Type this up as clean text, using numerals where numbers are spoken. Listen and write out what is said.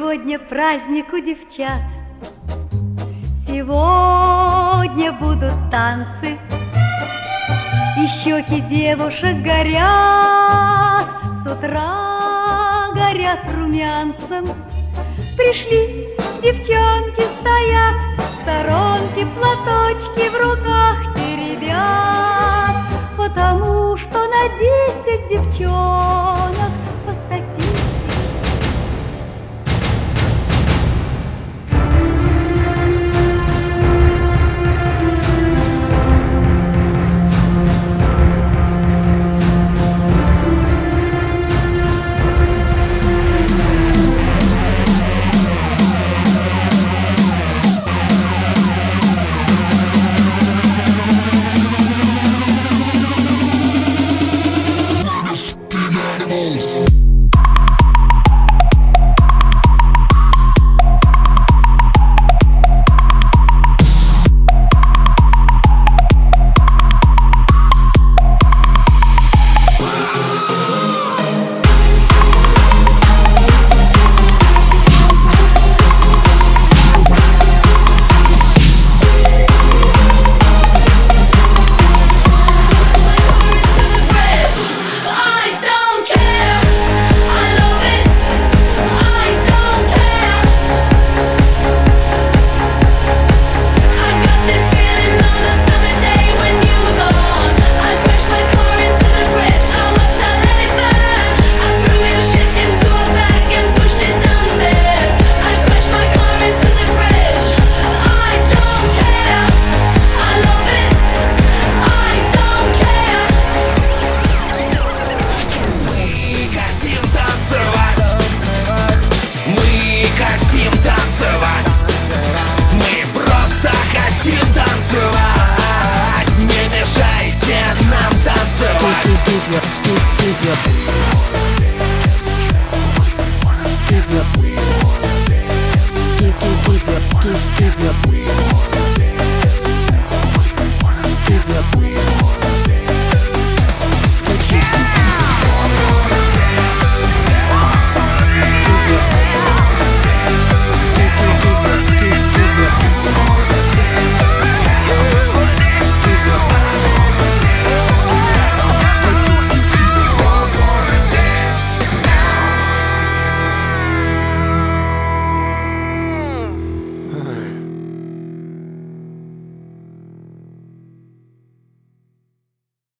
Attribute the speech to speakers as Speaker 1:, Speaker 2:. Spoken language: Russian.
Speaker 1: Сегодня праздник у девчат, сегодня будут танцы, и щеки девушек горят, с утра горят румянцем. Пришли девчонки, стоят в сторонке, платочки в руках теребят, потому что на 10 девчонок по статистике.
Speaker 2: Танцевать.